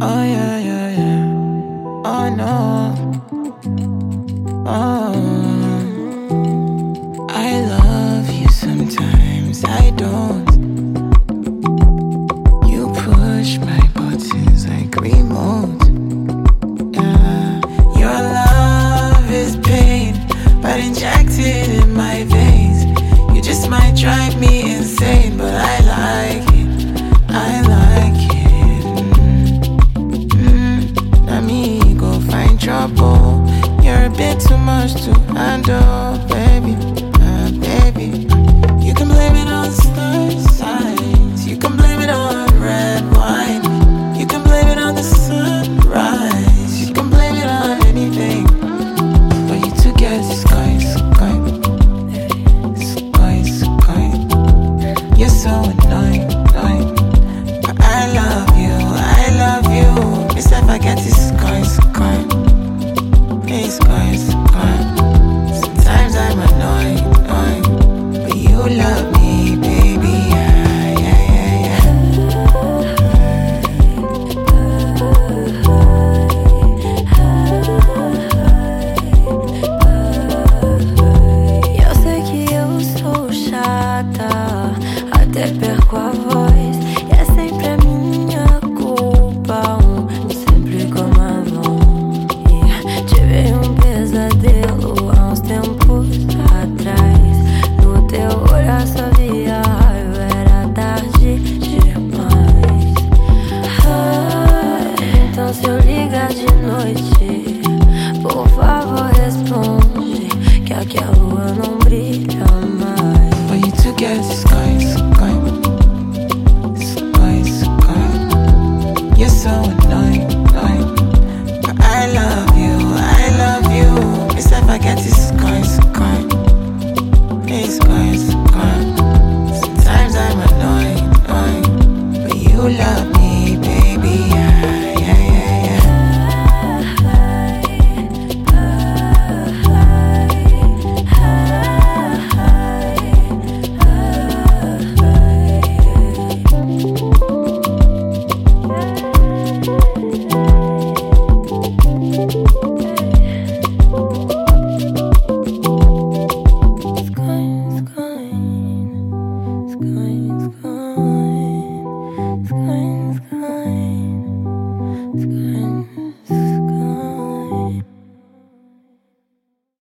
Oh yeah, yeah, yeah. Oh no. Oh, I love you sometimes. I don't. You push my buttons like remote. Yeah. Your love is pain, but injected in my veins. You just might drive me insane, but I like it. I like it. Let me go find trouble. You're a bit too much to handle, baby, baby. You can blame it on star signs. You can blame it on red wine. You can blame it on the sunrise. You can blame it on anything, but you two get sky. You're so annoying. But I love you. Miss if I get this sky. It's sky. Sometimes I'm annoyed, but you love me, baby. Yeah. Eu sei que eu sou chata, até perco a voz.